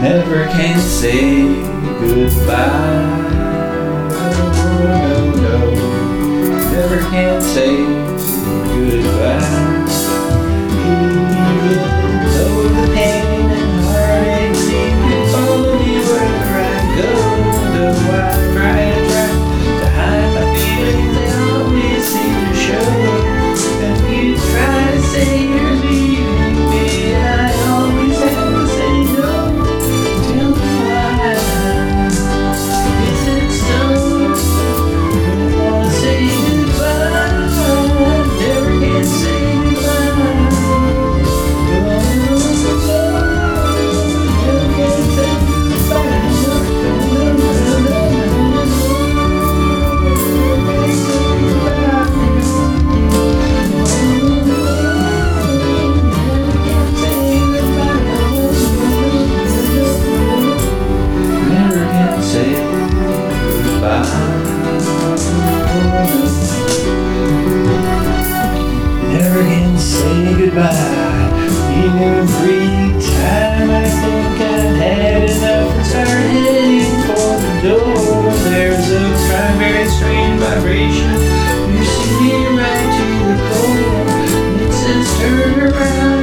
Never can say goodbye. No, no, never can say goodbye. Even though the pain and heartache seem to follow me wherever I go, though I try and try to hide my feelings, they always seem to show. And you try to say you're leaving me, and I always have to say no. Tell me why. Is it so? Don't wanna say goodbye. Never can say goodbye. Never can say never can say goodbye. Every time I think I've had enough and start heading for the door, there's a very strange vibration. You see me right to the core. It says turn around.